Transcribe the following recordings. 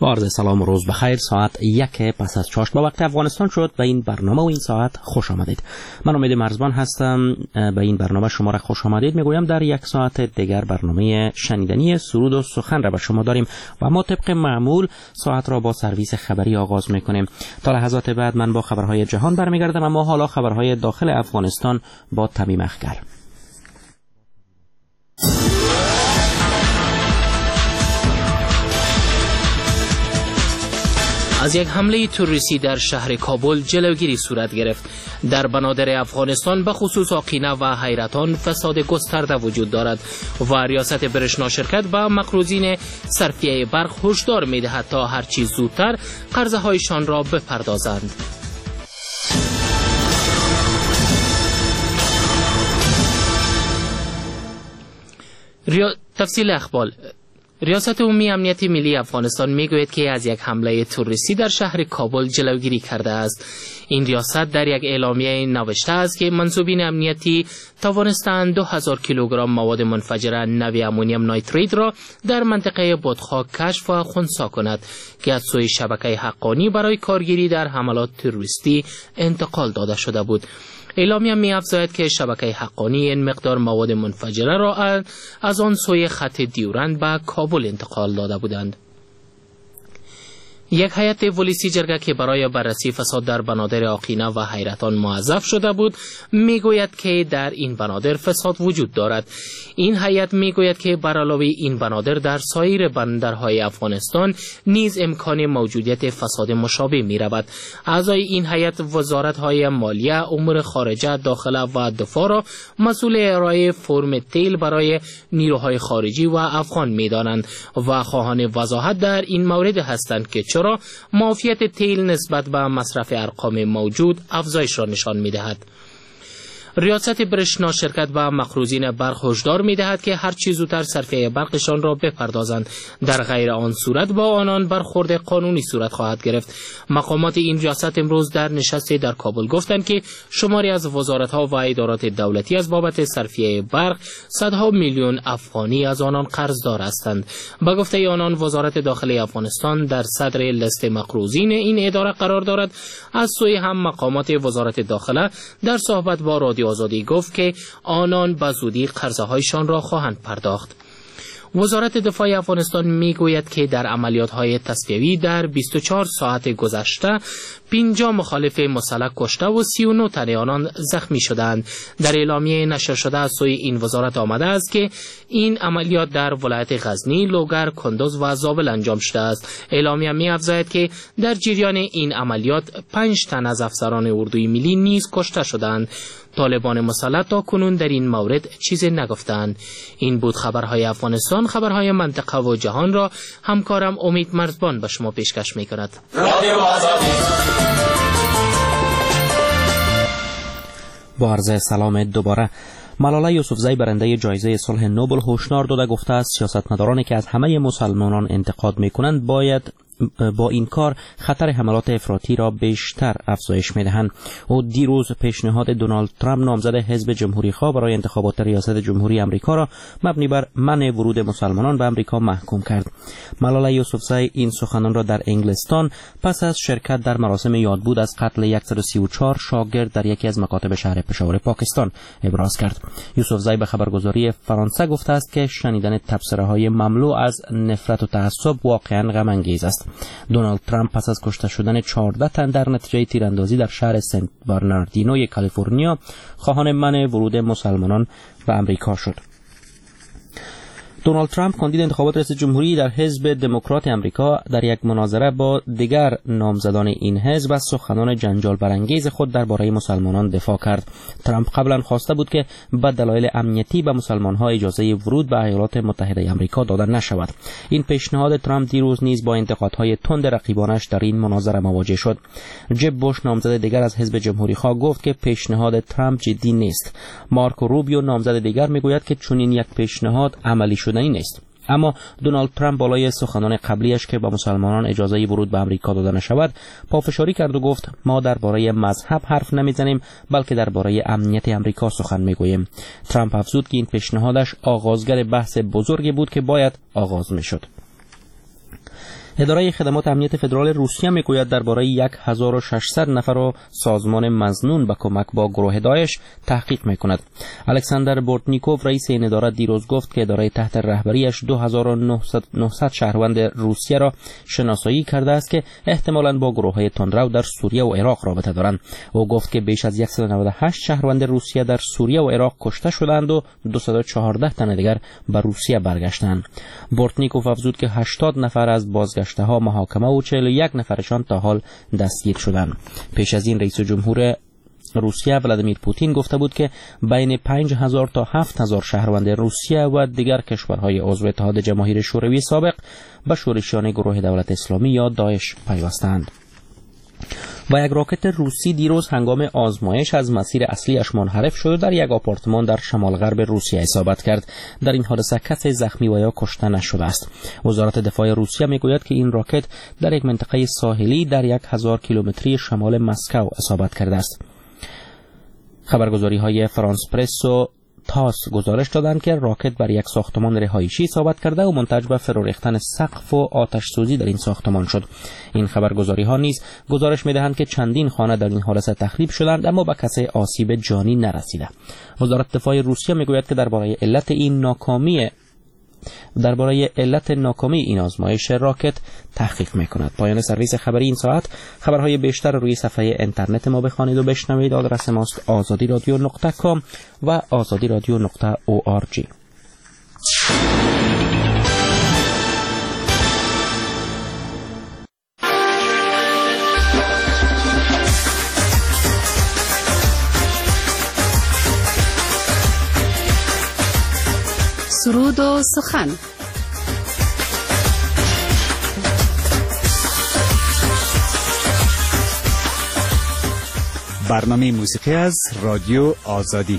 با عرض سلام و روز بخیر. ساعت 1 پس از چاشت با وقت افغانستان شد. به این برنامه و این ساعت خوش آمدید. من امید مرزبان هستم. به این برنامه شما را خوش آمدید میگویم. در یک ساعت دیگر برنامه شنیدنی سرود و سخن را به شما داریم و ما طبق معمول ساعت را با سرویس خبری آغاز میکنیم. تا لحظات بعد من با خبرهای جهان برمیگردم، اما حالا خبرهای داخل افغانستان با تمیم اخگر. از یک حمله تروریستی در شهر کابل جلوگیری صورت گرفت. در بنادر افغانستان به خصوص آقینه و حیرتان فساد گسترده وجود دارد و ریاست برشنا شرکت به مقروضین صرفیه برق هشدار می‌دهد تا هر چیز زودتر قرضه‌هایشان را بپردازند. تفصیل اخبار. ریاست عمومی امنیت ملی افغانستان میگوید که از یک حمله تروریستی در شهر کابل جلوگیری کرده است. این ریاست در یک اعلامیه نوشته است که منصوبین امنیتی توانستند 2000 کیلوگرم مواد منفجره نوع امونیم نیتریت را در منطقه بادخاک کشف و خنثی کند که از سوی شبکه حقانی برای کارگیری در حملات تروریستی انتقال داده شده بود. اعلامیه می‌افزاید که شبکه حقانی این مقدار مواد منفجره را از آن سوی خط دیورند به کابل انتقال داده بودند. یک هیئت پلیسی جرگه که برای بررسی فساد در بنادر آقینه و حیرتان موظف شده بود میگوید که در این بنادر فساد وجود دارد. این هیئت میگوید که بر علاوه این بنادر در سایر بندرهای افغانستان نیز امکان موجودیت فساد مشابه میرود. اعضای این هیئت وزارت‌های مالیه، امور خارجه، داخله و دفاع را مسئول ارائه فرم تیل برای نیروهای خارجی و افغان میدانند و خواهان وضاحت در این مورد هستند که چرا معافیت تیل نسبت به مصرف ارقام موجود افزایش را نشان می‌دهد. ریاست برشنا شرکت به مقروضین برق هشدار می‌دهد که هر چیز زودتر صرفه برقشان را بپردازند، در غیر آن صورت با آنان برخورد قانونی صورت خواهد گرفت. مقامات این ریاست امروز در نشستی در کابل گفتند که شماری از وزارت‌ها و ادارات دولتی از بابت صرفه برق صدها میلیون افغانی از آنان قرضدار هستند. به گفته آنان وزارت داخلی افغانستان در صدر لیست مقروضین این اداره قرار دارد. از سوی هم مقامات وزارت داخله در صحبت با رادیو آزادی گفت که آنان به زودی قرضهایشان را خواهند پرداخت. وزارت دفاع افغانستان میگوید که در عملیات‌های تصفیه‌ای در 24 ساعت گذشته 50 مخالف مسلح کشته و 39 تن آنان زخمی شدند. در اعلامیه نشر شده از سوی این وزارت آمده است که این عملیات در ولایت غزنی، لوگر، کندوز و زابل انجام شده است. اعلامیه می‌افزاید که در جریان این عملیات 5 تن از افسران اردوی ملی نیز کشته شدند. طالبان مسلح تا کنون در این مورد چیزی نگفتند. این بود خبرهای افغانستان. خبرهای منطقه و جهان را همکارم امید مرزبان به شما پیشکش می‌کند. با عرض سلام دوباره. ملاله یوسفزئی برنده جایزه صلح نوبل هشدار داده گفته است سیاستمدارانی که از همه مسلمانان انتقاد می‌کنند باید با این کار خطر حملات افراطی را بیشتر افزایش می‌دهند. او دیروز پیشنهاد دونالد ترامپ نامزد حزب جمهوری‌خواه برای انتخابات ریاست جمهوری آمریکا را مبنی بر منع ورود مسلمانان به آمریکا محکوم کرد. ملاله یوسفزئی این سخنان را در انگلستان پس از شرکت در مراسم یادبود از قتل 134 شاگرد در یکی از مکاتب شهر پشاور پاکستان ابراز کرد. یوسفزئی به خبرگزاری فرانسه گفته است که شنیدن تبصره‌های مملو از نفرت و تعصب واقعاً غم انگیز است. دونالد ترامپ پس از کشته شدن 14 تن در نتیجه تیراندازی در شهر سنت برناردینوی کالیفرنیا خواهان منع ورود مسلمانان به آمریکا شد. دونالد ترامپ کاندید انتخابات ریاست جمهوری در حزب دموکرات آمریکا در یک مناظره با دیگر نامزدان این حزب از سخنان جنجال برانگیز خود درباره مسلمانان دفاع کرد. ترامپ قبلا خواسته بود که به دلایل امنیتی به مسلمان‌ها اجازه ورود به ایالات متحده آمریکا داده نشود. این پیشنهاد ترامپ دیروز نیز با انتقادهای تند رقیبانش در این مناظره مواجه شد. جب بوش نامزد دیگر از حزب جمهوری‌خواه گفت که پیشنهاد ترامپ جدی نیست. مارکو روبیو نامزد دیگر میگوید که چنین یک پیشنهاد عملی شدنی نیست. اما دونالد ترامپ بالای سخنان قبلیش که با مسلمانان اجازه ورود به آمریکا داده نشود پافشاری کرد و گفت ما درباره مذهب حرف نمیزنیم بلکه درباره امنیت آمریکا سخن میگوییم. ترامپ افزود که این پیشنهادش آغازگر بحث بزرگی بود که باید آغاز میشد. اداره خدمات امنیت فدرال روسیه میگوید درباره 1600 نفر و سازمان مظنون به کمک با گروه داعش تحقیق میکند. الکساندر بورتنیکوف رئیس این اداره دیروز گفت که اداره تحت رهبریش 2900 شهروند روسیه را شناسایی کرده است که احتمالاً با گروه‌های تندرو در سوریه و عراق رابطه دارند. او گفت که بیش از 198 شهروند روسیه در سوریه و عراق کشته شدند و 214 تن دیگر به روسیه برگشتند. بورتنیکوف افزود که 80 نفر از بازگشته ها محاکمه و 41 نفرشان تا حال دستگیر شدند. پیش از این رئیس جمهور روسیه ولادیمیر پوتین گفته بود که بین 5000 تا 7000 شهروند روسیه و دیگر کشورهای عضو اتحاد جماهیر شوروی سابق به شورشیان گروه دولت اسلامی یا داعش پیوستند. و یک راکت روسی دیروز هنگام آزمایش از مسیر اصلیش منحرف شد و در یک آپارتمان در شمال غرب روسیه اصابت کرد. در این حادثه کسی زخمی و یا کشته نشده است. وزارت دفاع روسیه میگوید که این راکت در یک منطقه ساحلی در 1000 کیلومتری شمال مسکو اصابت کرده است. خبرگزاری های فرانس پرس و تاس گزارش دادند که راکت بر یک ساختمان رهایشی اصابت کرده و منتج به فرو ریختن سقف و آتش سوزی در این ساختمان شد. این خبرگزاری ها نیز گزارش می‌دهند که چندین خانه در این حادثه تخریب شدند اما به کسی آسیب جانی نرسیده. وزارت دفاع روسیه میگوید که درباره علت ناکامی این آزمایش راکت تحقیق میکند. پایان سرویس خبری این ساعت. خبرهای بیشتر روی صفحه اینترنت ما بخوانید و بشنوید. آدرس ماست azadiradio.com و azadiradio.org. سرود و سخن. برنامه موسیقی از رادیو آزادی.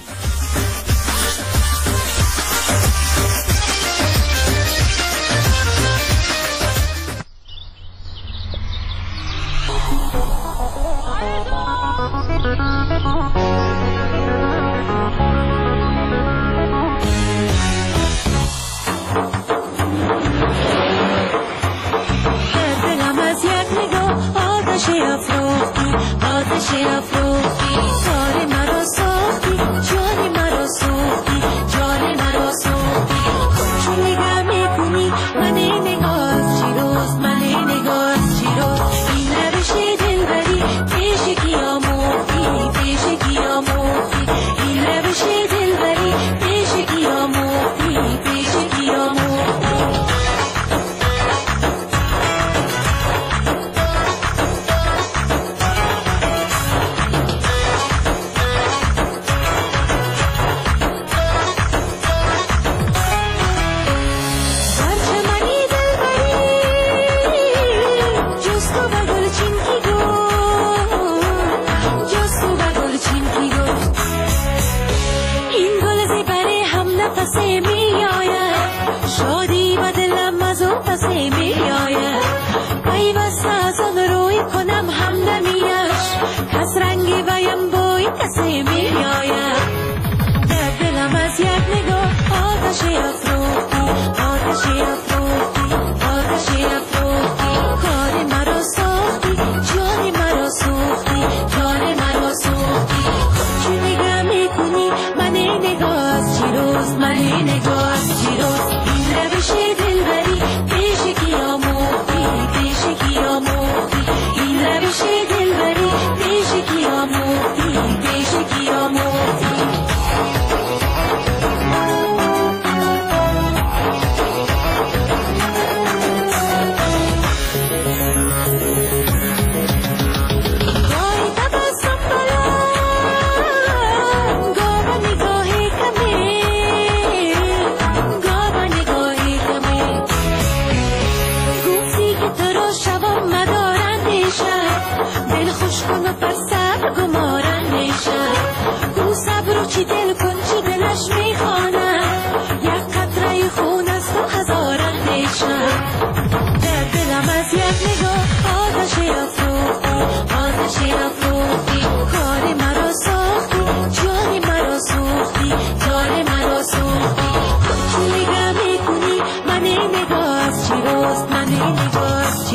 من نگاه از چی راست، من نگاه از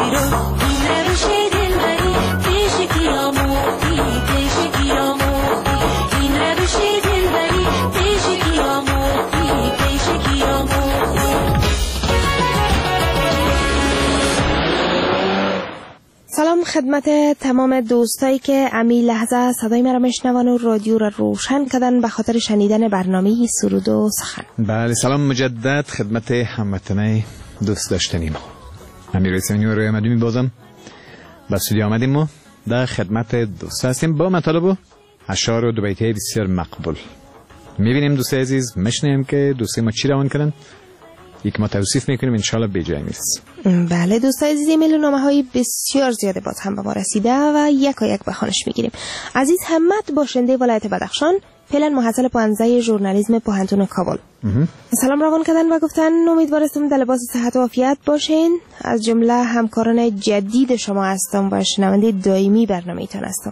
خدمت تمام دوستایی که امی لحظه صدای مرا میشنون و رادیو را روشن کردن به خاطر شنیدن برنامه سرود و سخن. بله، سلام مجدد خدمت هموطنای دوست داشتنی ما. امیر رئیسانی و روی مدیمی بازم به استودیو آمدیم و در خدمت دوست هستیم با مطالب و اشعار و دو بیته بسیار مقبول. میبینیم دوست عزیز مشنیم که دوستی ما چی روان کنن، یک ما توصیف میکنیم انشالله به جای میرسه. بله دوست عزیز، ایمیل نامه های بسیار زیاده باز هم به ما رسیده و یک به خوانش میگیریم. عزیز همت باشنده ولایت بدخشان، فعلا محصل پانزده ژورنالیسم پوهنتون کابل. سلام روان کردن و گفتن امیدوارم در لباس صحت و عافیت باشین. از جمله همکاران جدید شما هستم و شنونده دائمی برنامه‌تان هستم.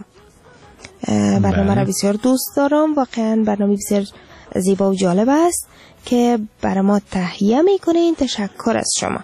برنامه را بسیار دوست دارم، واقعا برنامه بسیار زیبا و جالب است که برای ما تهیه میکنین. تشکر از شما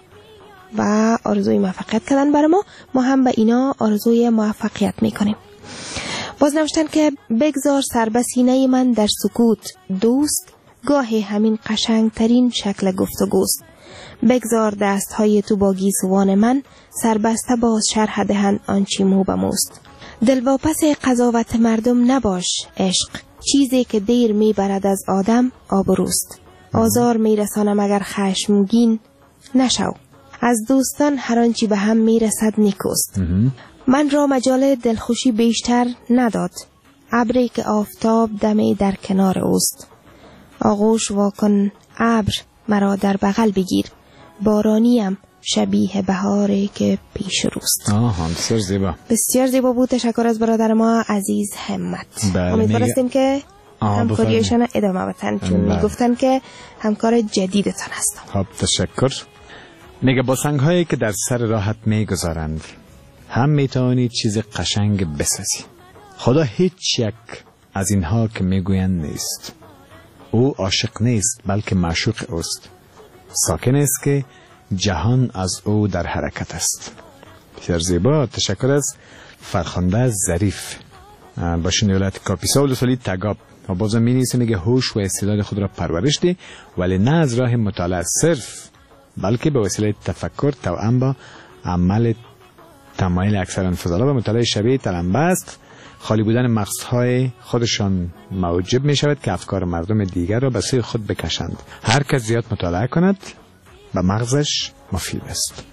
و آرزوی موفقیت کردن برای ما هم به اینا آرزوی موفقیت میکنیم. باز نوشتن که بگذار سر به سینه من در سکوت دوست، گاهی همین قشنگترین شکل گفتگوست. بگذار دستهای تو با گیسوان من، سربسته باز شرح دهن آنچی مو به موست. دلواپس قضاوت مردم نباش عشق، چیزی که دیر میبرد از آدم آبروست. آزار میرسانم اگر خشمگین نشو، از دوستان هر آنچی به هم میرسد نیکوست. من را مجال دلخوشی بیشتر نداد، ابری که آفتاب دمی در کنار اوست. آغوش واکن ابر مرا در بغل بگیر، بارانیم شبیه بهاری که پیش روست. بسیار زیبا، بسیار زیبا بود. تشکر از برادر ما عزیز همت. امیدوارم که همکاریشان ادامه بدن، چون میگفتن که همکار جدیدتان هستم. خب تشکر. میگه با سنگ‌هایی که در سر راحت میگذارند هم میتوانی چیز قشنگ بسازی. خدا هیچ یک از اینها که میگویند نیست. او عاشق نیست بلکه معشوق اوست. ساکن است که جهان از او در حرکت است. بسیار زیبا. تشکر از فرخنده ظریف با شنیولت کاپیسا و سالی تگاب. و بازم می نیسه میگه هوش و استعداد خود را پرورش دی، ولی نه از راه مطالعه صرف بلکه به وسیله تفکر توأم با عمل تمایل اکثر انفضالا و مطالعه شبیه تلمبه است. خالی بودن مغزهای خودشان موجب می شود که افکار مردم دیگر را به سوی خود بکشند. هر کس زیاد مطالعه کند به مغزش مفید است.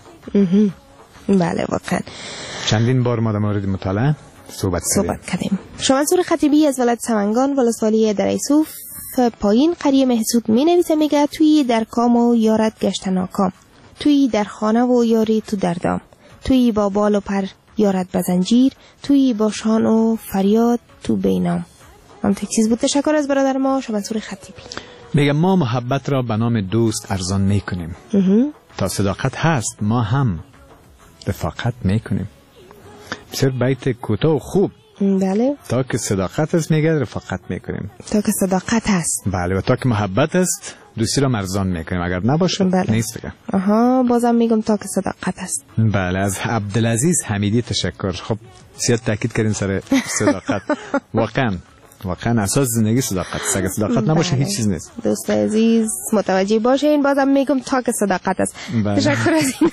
بله واقعا چندین بار ما در مورد مطالعه صحبت کردیم. شمنصور خطیبی از ولایت سمنگان ولسوالی دریسوف پایین قریه محسود می نویسه، میگه توی در کام و یارت گشت ناکام، توی در خانه و یاری تو در دام، توی با بال و پر یارت بزنجیر، توی با شان و فریاد تو بینام. هم تا چیز بود. تشکر از برادر ما شمنصور خطیبی. میگه ما محبت را به نام دوست ارزان میکنیم. تا صداقت هست ما هم رفاقت میکنیم. بسیار بیت کوتاه و خوب. بله. تا که صداقت است میگه رفاقت میکنیم. تا که صداقت هست. بله. و تا که محبت است دوستی را مرزان میکنیم. اگر نباشه نیست دیگه. بازم میگم تا که صداقت هست. بله. از عبدالعزیز حمیدی تشکر. خب زیاد تاکید کردین سر صداقت. واقعا اساس زندگی صداقت است. اگر صداقت نباشه هیچ چیز نیست. دوست عزیز متوجه باشین، بازم میگم تا که صداقت است. تشکر از این.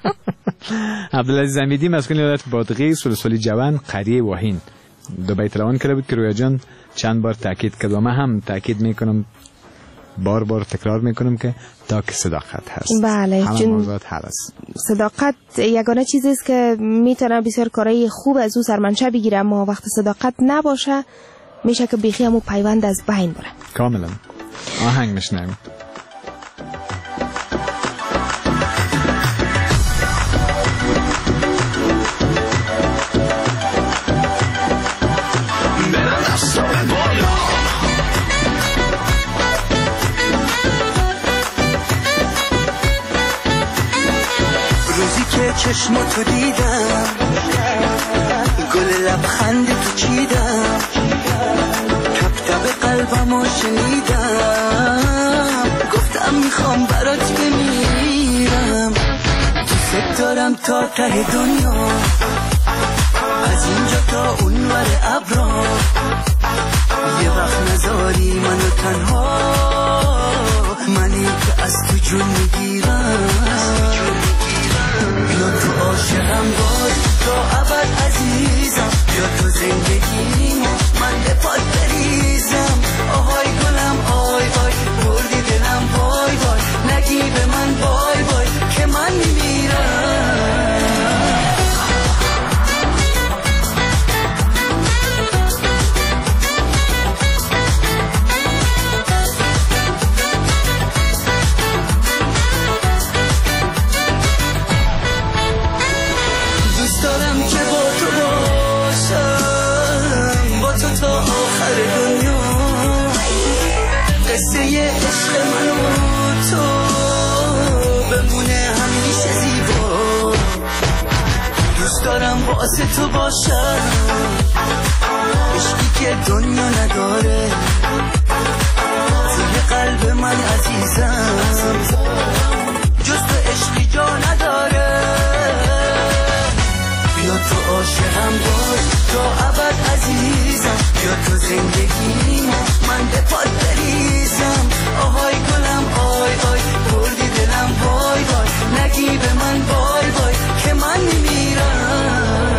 عبدالعزیز حمیدی مسکن ولایت بادغیس ولسوالی جوان قریه واهین دو بیت روان کرده بود که رویا جان چند بار تاکید کرد و من هم تاکید میکنم، بار تکرار میکنم که تا که صداقت هست. بله. همه موضوعات حل است. صداقت یگانه چیزی است که میتونه بسیار کارهای خوب از او سرمنشه بگیره، اما وقت صداقت نباشه میشه که بیخی همون پیوند از بین بره. کاملا. آهنگ میشنویم. روزی که چشماتو دیدم، گل لبخند تو چیدم، تپ تپ قلبمو شنیدم، گفتم میخوام برات بمیرم، دوست دارم تا ته دنیا، از اینجا تا اونور ابرا، یه وقت نذاری منو تنها، منی که از تو جون میگیرم، بیا تو عاشقم باش تا ابد هم واسه تو باشم، عشقی که دنیا نداره توی قلب من عزیزم، جز تو عشقی جا نداره. بیا تو عاشقم باش تا ابد عزیزم، بیا تو زندگیمو من به پات بریزم. آهای گلم آی آی بردی دلم وای وای، نگی به من بای بای که من میمیرم.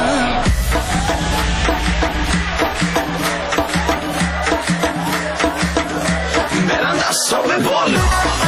برم دستا به بالا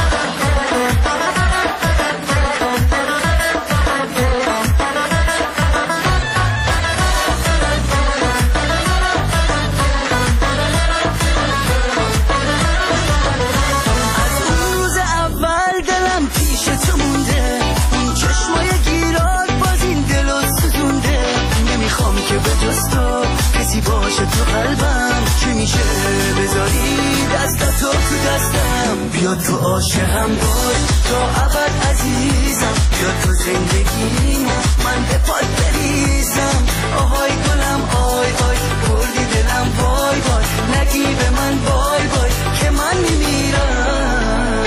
باشه تو قلبم، چی میشه بذاری دستتو تو دستم. بیا تو عاشقم باش تا ابد عزیزم، بیا تو زندگیمو من به پات بریزم. آهای گلم آی آی بردی دلم وای وای، نگی به من بای بای که من میمیرم.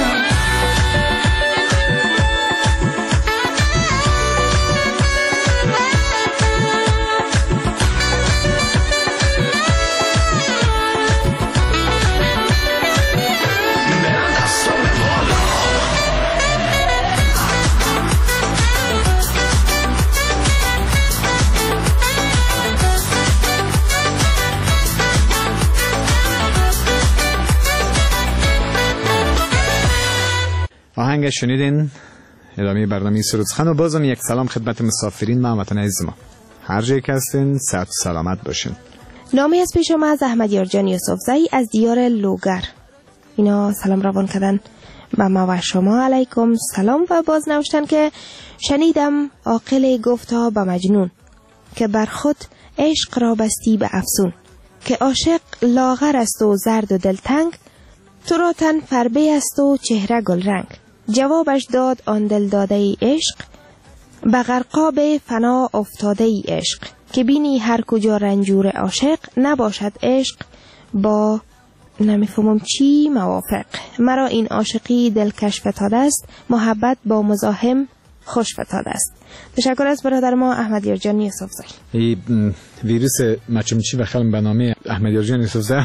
آهنگ شنیدین، ادامه برنامه سرودخان. و بازم یک سلام خدمت مسافرین و هموطنان عزیز ما، هر جایی که هستین صحت و سلامت باشین. نامی از پیش ما از احمدیار جان یوسفزئی از دیار لوگر. اینا سلام روان کردن به ما و شما. علیکم سلام. و باز نوشتن که شنیدم عاقل گفتا به مجنون، که بر خود عشق را بستی به افسون. که عاشق لاغر است و زرد و دلتنگ، تو را تن فربه است و چهره گل رنگ. جوابش داد آن دل داده ای عشق، به غرقاب فنا افتاده ای عشق. که بینی هر کجا رنجور عاشق، نباشد عشق با نمیفهمم چی موافق. مرا این عاشقی دلکش فتاده است، محبت با مزاحم خوش فتاده است. تشکر از برادر ما احمدیار جان یوسفزئی. این ویروس مچمچی و خلم به نام احمدیار جان یوسفزئی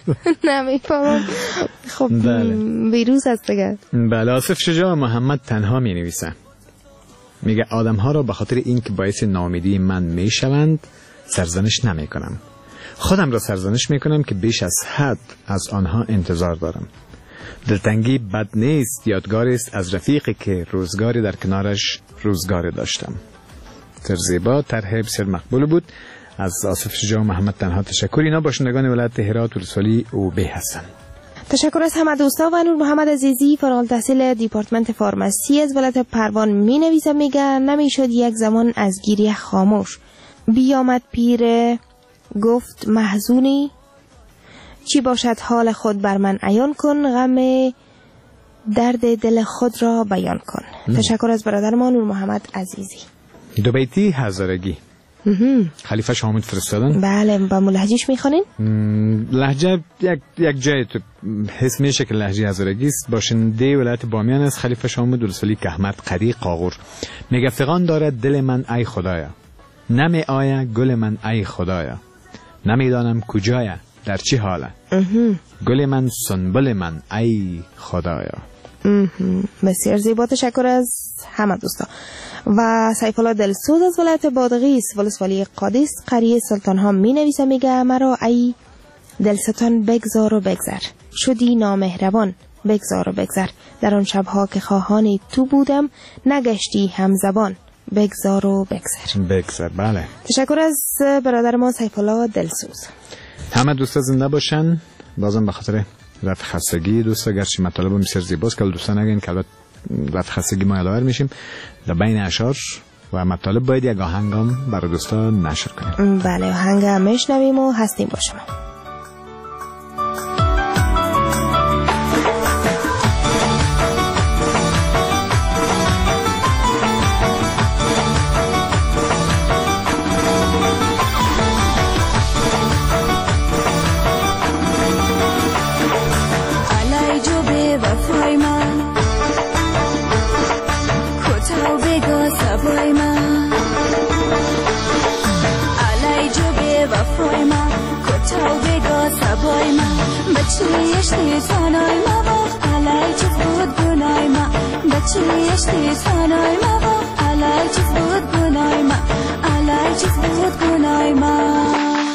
نمیفهمم. خب ویروس است دیگه. بله. آصف شجاع محمد تنها می نویسه، میگه آدم ها را به خاطر اینکه باعث ناامیدی من میشوند سرزنش نمی کنم، خودم را سرزنش می کنم که بیش از حد از آنها انتظار دارم. دلتنگی بد نیست، یادگاری است از رفیقی که روزگاری در کنارش روزگاری داشتم. تر زیبا، طرح بسیار مقبول بود. از آصف شجاع محمد تنها تشکر. اینا باشندگان ولایت هرات ولسوالی اوبه هستند. تشکر از همه دوستا. و نور محمد عزیزی فارغ التحصیل دیپارتمنت فارماسی از ولایت پروان می نویسه، میگه نمیشد یک زمان از گریه خاموش. بیامد پیر گفت محزونی، چی باشد حال خود بر من عیان کن، غم درد دل خود را بیان کن. تشکر از برادر ما نور محمد عزیزی. دو بیتی هزارگی خلیفه شامل فرستادن. بله. با لهجهش میخوانین؟ لهجه یک جای تو حس میشه که لهجه هزارگی است. باشنده ولایت بامیان است. خلیفه شامل ولسوالی احمد قری قاغور. میگه فغان دارد دل من ای خدایا، نمی آیا گل من ای خدایا، نمیدانم کجایا در چی حاله، گل من سنبل من ای خدایا. بسیار زیبا. تشکر از همه دوستا. و سیف الله دلسوز از ولایت بادغیس ولسوالی قادس قریه سلطان ها می نویسه، میگه مرا ای دلستان بگذار و بگذر، شدی نامهربان بگذار و بگذر، در آن شبها که خواهان تو بودم نگشتی همزبان بگذار و بگذر. بله. تشکر از برادر ما سیف الله دلسوز. همه دوستا زنده باشن. بازم به خاطر رفع خستگی دوستا، گرچه مطالب بسیار زیباست که دوستان نگین که البته رفع خستگی ما یادآور میشیم، در بین اشعار و مطالب باید یک آهنگام برای دوستا نشر کنیم. بله. آهنگ میشنویم و هستیم با شما. اشتی تنای ما باق علای چیز بود گنای ما بچی اشتی تنای ما باق علای چیز بود گنای ما علای چیز بود گنای ما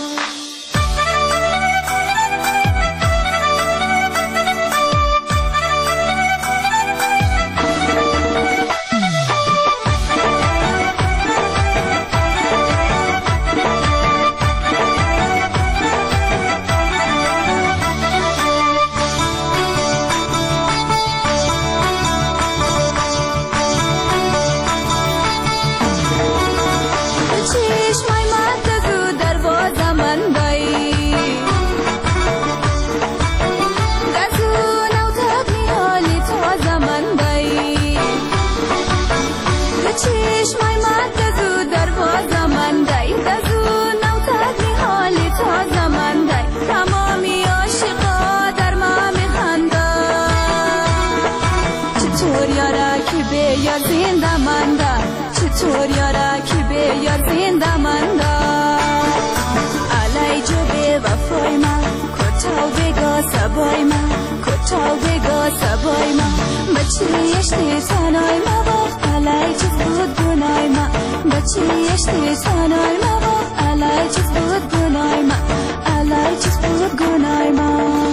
چطور یارا که به یار زنده منده علای جو به وفای من کتاو بگا سبای من کتاو بگا سبای من بچی اشتی تنای ما باق علای چیز بود گنای من بچی اشتی تنای ما باق علای چیز بود گنای من علای چیز بود گنای من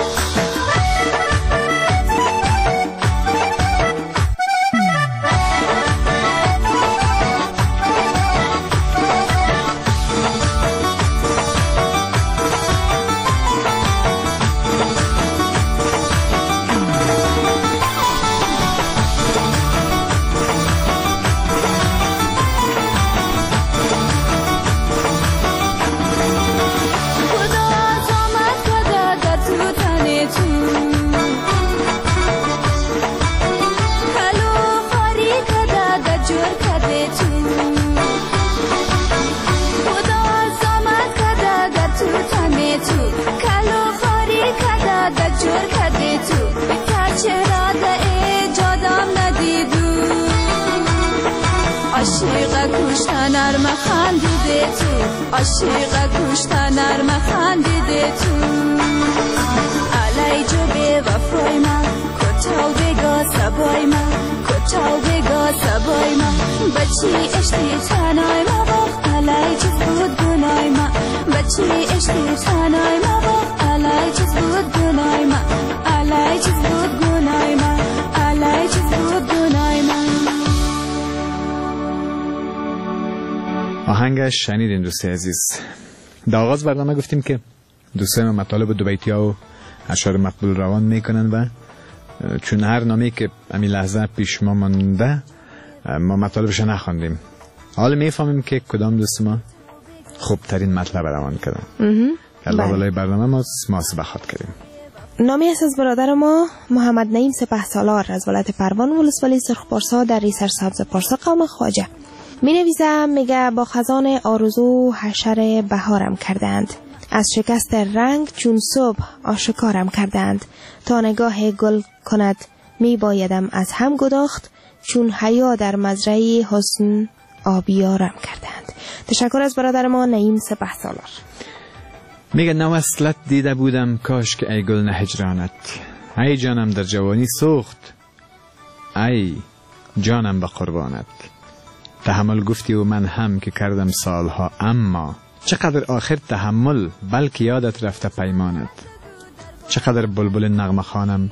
عاشق کشتن ارم خندیده تو عاشق کشتن ارم خندیده تو علای جو به وفای من کتاو بگا سبای من کتاو بگا سبای من بچی اشتی تنای ما باق علای چیز بود گنای من بچی اشتی تنای ما باق علای چیز بود گنای من علای چیز بود گنای من علای چیز بود گنای من آهنگش شنیدین دوست عزیز. در آغاز برنامه گفتیم که دوستان ما مطالب دو بیتیا و اشعار مقبول روان میکنن و چون هر نامی که امی لحظه پیش ما مانده ما مطالبش نخواندیم. حالا میفهمیم که کدام دوست ما خوبترین مطلب روان کردن. الله بالای برنامه ما محاسبه خواد کردیم. نامی است از برادر ما محمد نعیم سپهسالار از ولایت پروان ولسوالی سرخپارسا در ریسر سبز پارسا قوم خواجه. می نویسم میگه با خزان آرزو حشر بهارم کردند، از شکست رنگ چون صبح آشکارم کردند، تا نگاه گل کند می بایدم از هم گداخت، چون حیا در مزرعه حسن آبیارم کردند. تشکر از برادر ما نعیم سپهسالار. میگه نوصلت دیده بودم کاش که ای گل نه هجرانت، ای جانم در جوانی سوخت، ای جانم به قربانت. تحمل گفتی و من هم که کردم سالها، اما چقدر آخر تحمل بلکه یادت رفته پیمانت. چقدر بلبل نغمه خانم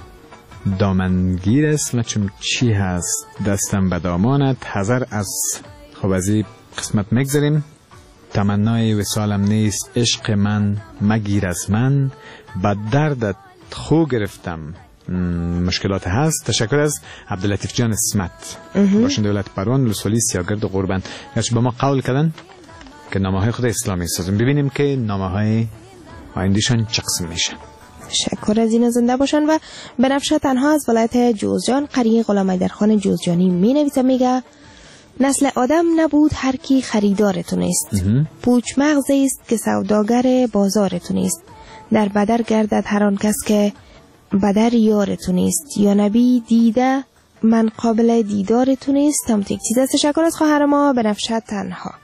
دامنگیر است و چون چی هست دستم به دامانت. حذر از خب از این قسمت مگذاریم. تمنای وصالم نیست عشق من مگیر از من، بد دردت خو گرفتم مشکلات هست. تشکر از عبداللطیف جان اسمت باشنده ولایت پروان ولسوالی سیاگرد قربان. گرچه با ما قول کردن که نامه‌های خود اسلامی سازیم. ببینیم که نامه‌های آیندهشان چه قسم میشه. تشکر از این زنده باشن. و بنفشه تنها از ولایت جوزجان قریه غلام حیدرخان جوزجانی می نویسه، میگه نسل آدم نبود هر کی خریدارتون است، پوچ مغزی است که سوداگر بازارتون است، در بدر گردد هر آن کس که بدر یارتون است، یا نبی دیده من قابل دیدارتون است. هم تک چیز است. تشکر از خواهر ما بنفشه تنها.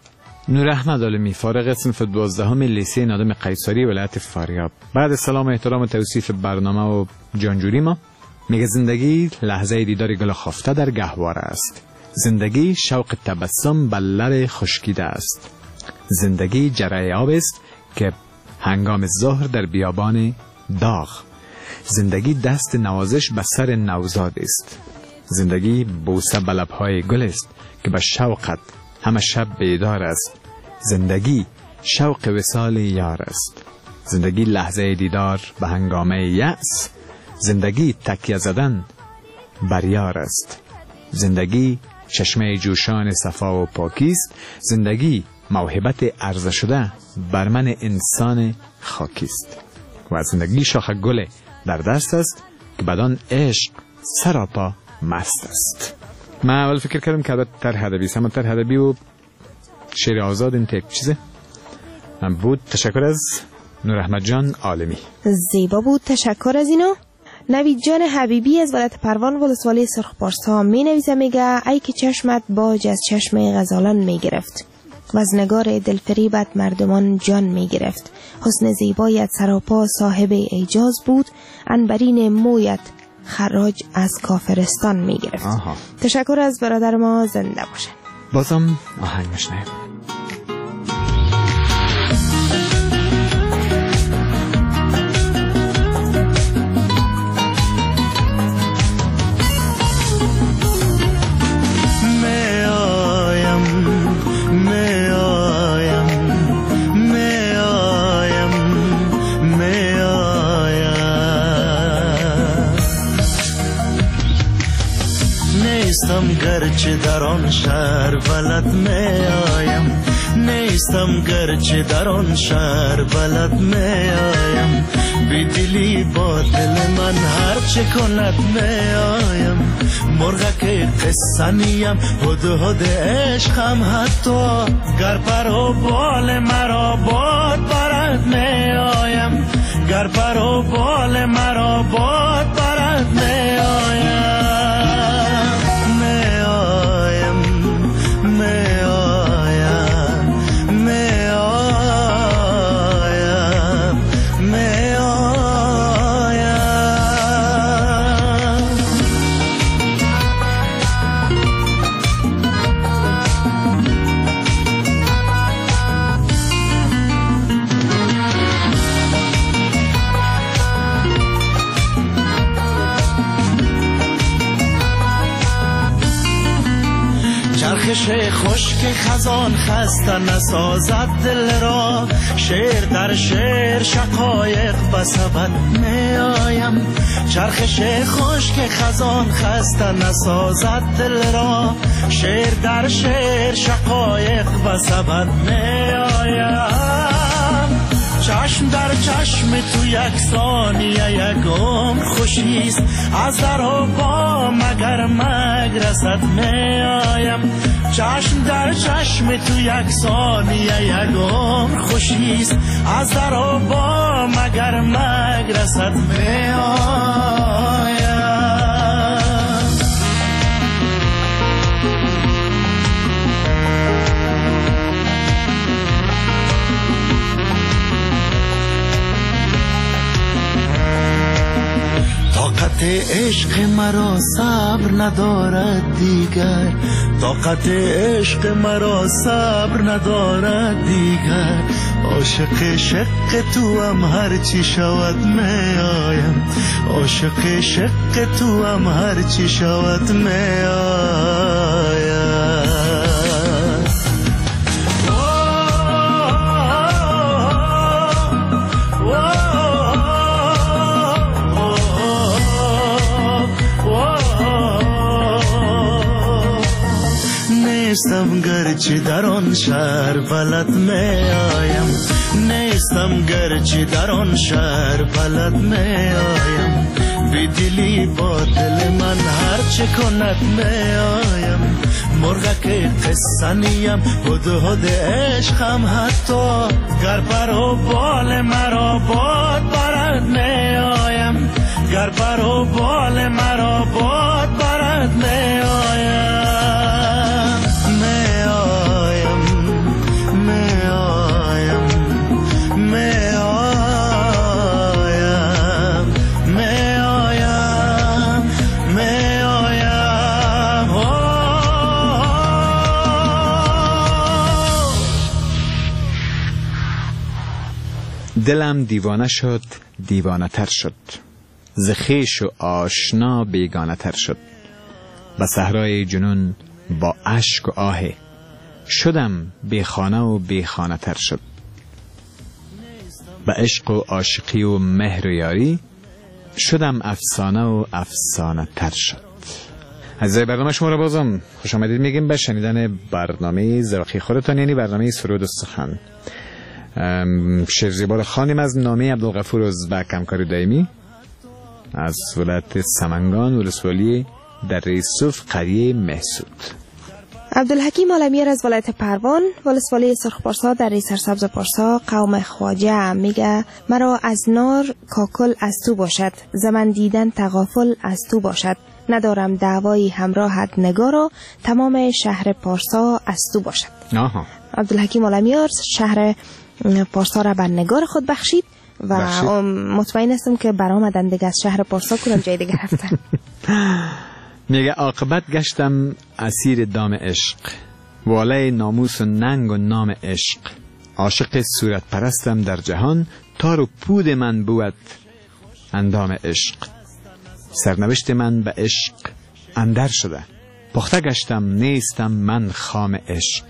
نور احمد عالمی، فارغ صنف 12 لیسه نادم قیصری ولایت فاریاب. بعد سلام و احترام و توصیف برنامه و جانجوری ما میگه زندگی لحظه دیدار گل خفته در گهواره است. زندگی شوق تبسم بر لب خشکیده است. زندگی جرعه آب است که هنگام ظهر در بیابان داغ. زندگی دست نوازش به سر نوزاد است. زندگی بوسه به لب‌های گل است که به شوقت همه شب بیدار است. زندگی شوق وصال یار است. زندگی لحظه دیدار به هنگامه یأس. زندگی تکیه زدن بر یار است. زندگی چشمه جوشان صفا و پاکی است. زندگی موهبت عرضه شده بر من انسان خاکی است. و زندگی شاخ گل در دست است که بدان عشق سراپا مست است. من اول فکر کردم که البته طرح ادبی است، اما طرح ادبی و شعر آزاد این یک چیزه من بود. تشکر از نور احمد جان عالمی. زیبا بود، تشکر از اینو. نوید جان حبیبی از ولایت پروان ولسوالی سرخپارسا می نویسه، میگه ای که چشمت باج از چشم غزالان می گرفت و از نگار دلفریبت مردمان جان می گرفت. حسن زیبایت سراپا صاحب اعجاز بود، عنبرین مویت خراج از کافرستان می گرفت. تشکر از برادر ما، زنده باشن. بازم آهنگ مشنیم. گرچه در آن شهر بلد می آیم، نیستم گرچه در آن شهر بلد می آیم، بی دلی با دل من هر چه کند می آیم، مرغ که قصه نیم هد عشقم حتی گر پر و بال مرا باد برد می آیم، گر پر و بال مرا باد برد می آیم. خشک خزان خسته نسازد دل را، شعر در شعر شقایق بسبد می آیم، چرخش خشک خزان خسته نسازد دل را، شعر در شعر شقایق بسبد می آیم، چشم در چشم تو یک ثانیه یک عمر خوشیست، از در و با مگر مگرسد می آیم، چشم در چشم تو یک ثانیه یک عمر خوشیست، از در و با مگر مگرسد می آیم. طاقت عشق مرا صبر ندارد دیگر، طاقت عشق مرا صبر ندارد دیگر، عاشق شق تو هم هر چی شود می آیم، عاشق شق تو هم هر چی شود می آیم. نیستم گرچه در آن شهر بلد می آیم، نیستم گرچه در آن شهر بلد می آیم، بی دلی با دل من هر چه کند می آیم، مرغ که قصه نیم هد عشقم حتی گر پر و بال مرا باد برد می آیم، گر پر و بال مرا باد برد می آیم. دلم دیوانه شد، دیوانه تر شد. ز خویش و آشنا بیگانه تر شد. به صحرای جنون با اشک و آه شدم بی خانه و بی خانه تر شد. به عشق و عاشقی و مهر و یاری شدم افسانه و افسانه تر شد. عزیزای برنامه شما را بازم خوش آمدید میگیم به شنیدن برنامه زراخی خودتان، یعنی برنامه سرود و سخن. شعر زیبا را خوانیم از نامه عبدالغفور ازبک، همکار دائمی از ولایت سمنگان، ولسوالی در یوسف، قریه محسود. عبدالحکیم عالمیر از ولایت پروان، ولسوالی سرخ پارسا در سرسبز پارسا، قوم خواجه، میگه مرا از نار کاکل از تو باشد، زمن دیدن تغافل از تو باشد، ندارم دعوایی همراهت نگارا، تمام شهر پارسا از تو باشد. عبدالحکیم عالمیر شهر پارسا را بر نگار خود بخشید و مطمئن هستم که برآمدن دیگه از شهر پارسا کنم جای دیگه رفتن. میگه عاقبت گشتم اسیر دام عشق، واله ناموس و ننگ و نام عشق، عاشق صورت پرستم در جهان، تار و پود من بود اندام عشق، سرنوشت من به عشق اندر شده، پخته گشتم نیستم من خام عشق.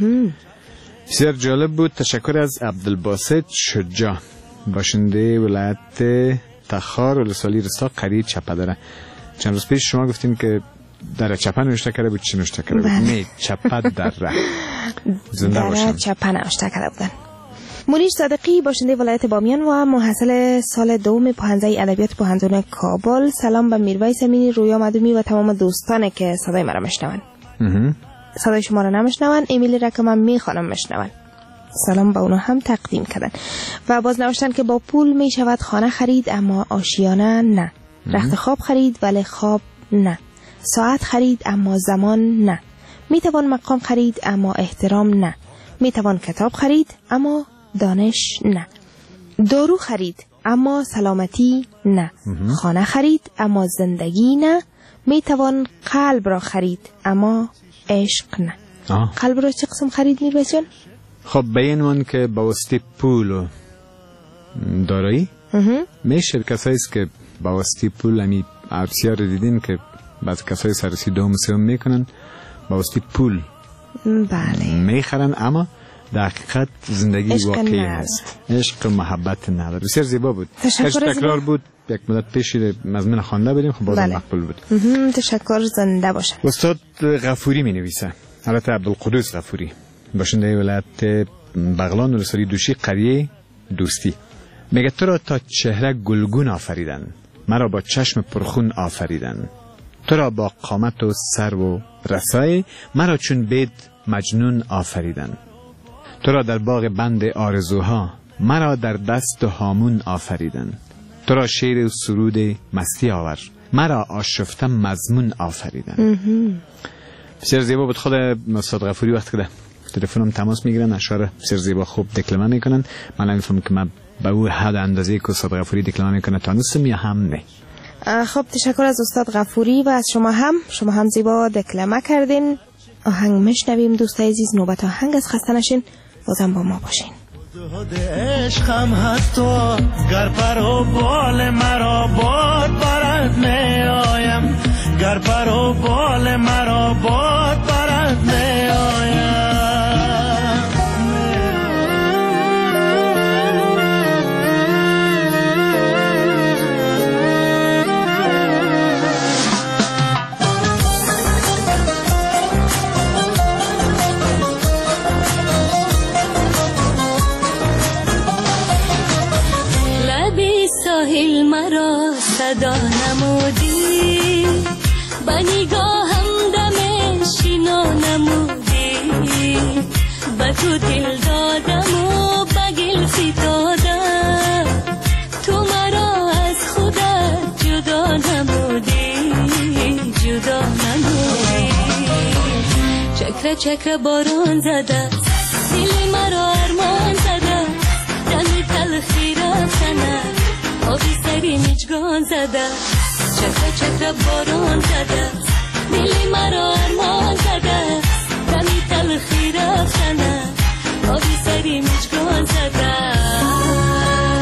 بسیار جالب بود. تشکر از عبدالباسط شجاع، باشنده ولایت تخار، ولسوالی رسا، قریه چپه داره. چند روز پیش شما گفتیم که در چپه نوشته کرده بود، چی نوشته کرده بود؟ نه، چپه در زنده باشم. چپه نوشته کرده بودن. منیر صادقی، باشنده ولایت بامیان و محصل سال دوم پوهنځی ادبیات پوهنتون کابل. سلام به میرویس امینی، رویا مدومی و تمام دوستان که صدای مرا میشنون. صدای شما را نمیشنون، ایمیلی را که من میخوانم میشنون. سلام به اونا هم تقدیم کردن. و باز نوشتن که با پول میشود خانه خرید اما آشیانه نه، رخت خواب خرید ولی خواب نه، ساعت خرید اما زمان نه، میتوان مقام خرید اما احترام نه، میتوان کتاب خرید اما دانش نه، دارو خرید اما سلامتی نه، خانه خرید اما زندگی نه، میتوان قلب را خرید اما عشق نه. قلب را چه قسم خرید میرویس جان؟ خب بیانون که با واسطه پول و دارایی میشه کسایی که با واسطه پول، همی عرصی ها رو دیدین که بعض کسایی سرسی دوم سوم میکنن با واسطه پول میخرن، اما در حقیقت زندگی واقعی هست، عشق و محبت نداره. بسیار زیبا بود. تکرار بود، یک مدت پیش مضمون خوانده بودیم، خب بازم مقبول بود. تشکر، زنده باشه. استاد غفوری می نویسه، حالت عبدالقدوس غفوری، باشنده ولایت بغلان، ولسوالی دوشی، قریه دوستی. میگه تو را تا چهره گلگون آفریدن، مرا با چشم پرخون آفریدن، تو را با قامت و سر و رسای، مرا چون بید مجنون آفریدن، تو را در باغ بند آرزوها، مرا در دست و هامون آفریدن، تو را شعر و سرود مستی آور، مرا آشفته مضمون آفریدن. بسیار زیبا بود. خود استاد غفوری وقتی که تلفنم تماس میگیرن اشعار بسیار زیبا خوب دکلمه میکنن. من نمیفهمم که من به او حد اندازه که استاد غفوری دکلمه میکنه تانستم یا هم نه. خب تشکر از استاد غفوری و از شما هم زیبا دکلمه کردین. آهنگ میشنویم دوستای عزیز. نوبت آهنگ از، خسته نشین، بازم با ما باشین. عشقم حتی گر پر و بال مرا باد برد می آیم، گر پر و بال مرا باد برد می آیم. ساحل مرا صدا نمودی، با نگاهم دم شینا نمودی، با تو دل دادم و با گل فتادم، تو مرا از خودت جدا نمودی، جدا نمودی. چکره چکره باران زده، دل مرا ارمان زده، دم تلخی رفتنه، آبی سری میچگان زده، چکره چکره باران زده، دلی مرا ارمان زده، دمی تلخی رفتنه، آبی سری میچگان زده.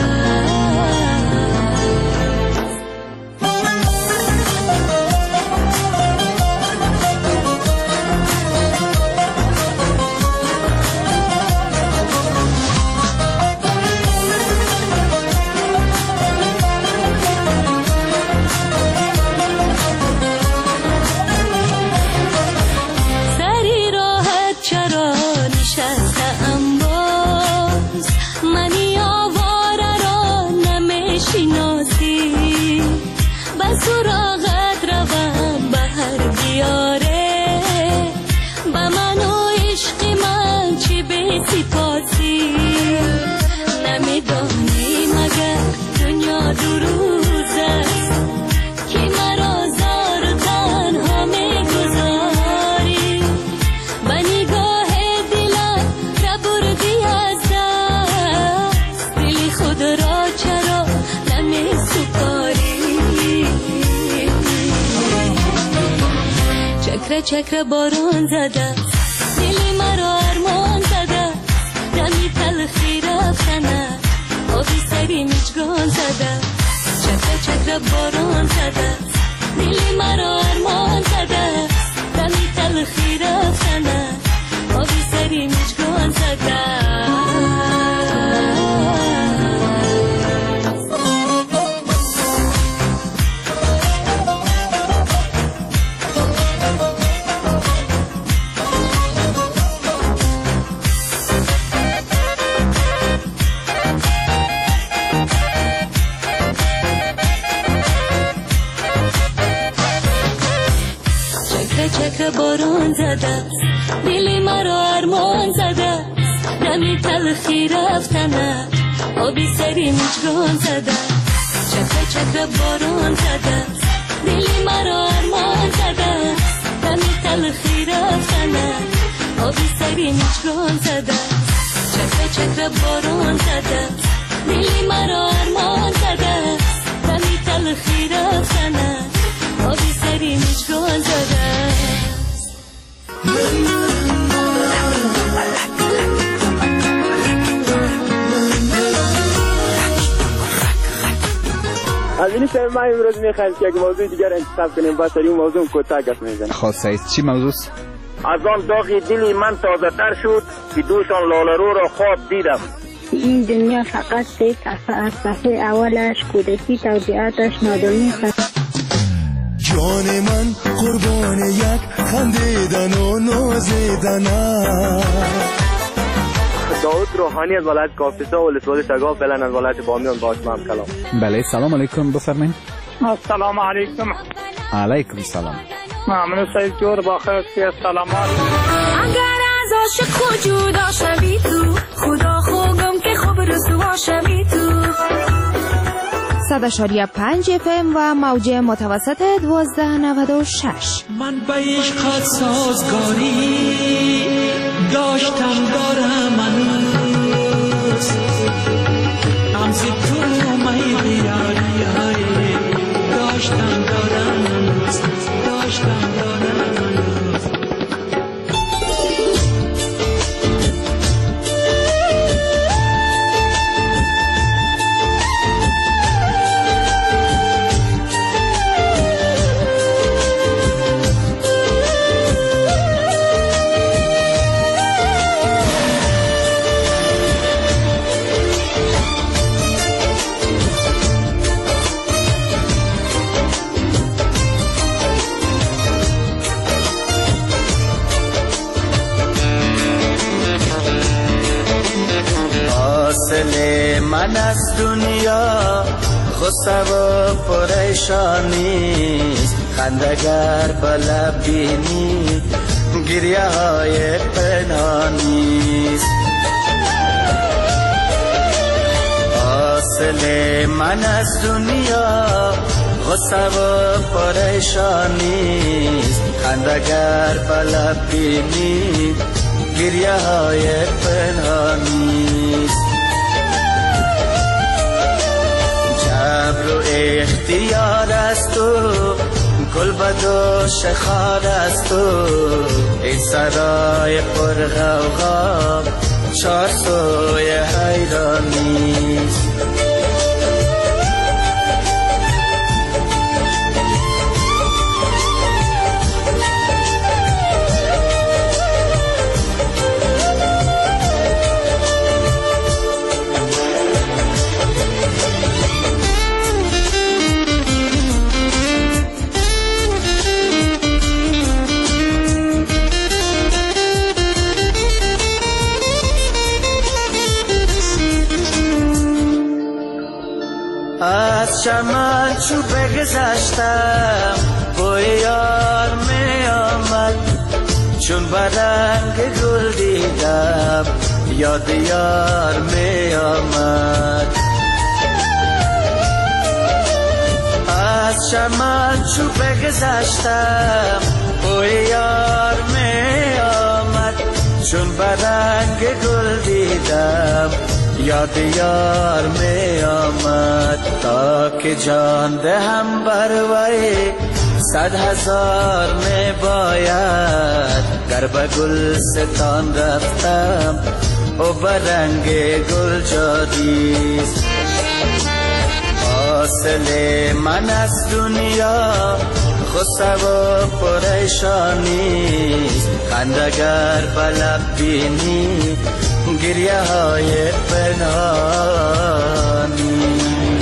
نشستم باز منی آواره را نمیشناسی به سراغت روم به هر دیاره به من و عشق من چی به سپاسی نمیدانی مگر دنیا دو روز است که مرا زار و تنها میگذاری به نگاه دلم را بردی از دست دل خود را چرا نمی سپاری چکر چکر باران زده دل مرا ارمان زده دمی تلخی رفتنه آبی سری مجگان زده چکر چکر باران زده دل مرا ارمان زده دمی تلخی رفتنه آبی سری مجگان زده چکر باران زده دل مرا ارمان زده دمی تلخی رفتنه آبی سری مجگان زده چکر چکر باران زده دل مرا ارمان زده دمی تلخی رفتنه آبی سری مجگان زده چکر چکر باران زده دل مرا ارمان زده دمی تلخی رفتنه آبی سری مجگان زده از این شب ما امروز میخوایم که یک موضوع دیگر انتخاب کنیم با سری موضوع کوتاه گپ میزنیم. خاصه است چی موضوع است؟ از آن داغی دلی من تازه تر شد که دوشان لاله‌رو را خواب دیدم. این دنیا فقط سه صفحه از صفحه اولش کودکی توضیحاتش نادونی است. جان من قربان یک خندیدن و نازیدن. داود روحانی از ولایت کاپیسا و ولسوالی شگاه فعلا از ولایت بامیان با شما کلام. بله سلام علیکم بفرمایید. السلام علیکم. علیکم سلام. ممنون سید جور با خیر سلامات. اگر از عاشق جدا شوی تو خدا خوگم که خوب رسوا شوی تو 100.5 FM و موج متوسط 1296. من به عشقت سازگاری داشتم دارم هنوز همز تو می بیاری داشتم دارم هنوز داشتم دارم هنوز. من از دنیا غصه و پریشانیست خندگر بلب بینی گریه های پنهانیست. حاصل من از دنیا غصه و پریشانیست خندگر بلب بینی گریه های پنهانیست. جبر و اختیار است تو گل بد و شخار است تو این سرای پر غوغا چار سوی حیرانیست. چمن چو بگذشتم بوی یار می آمد چون برنگ گل دیدم یاد یار می آمد از چمن چو بگذشتم بوی یار می آمد چون برنگ گل دیدم یاد یار می آمد تا که جان دهم بر وی 100,000 می باید گر به گلستان رفتم و برنگ گل جادیست حاصل من از دنیا غصه و پریشانیست خندگر به لب بینی گریه های پنهانی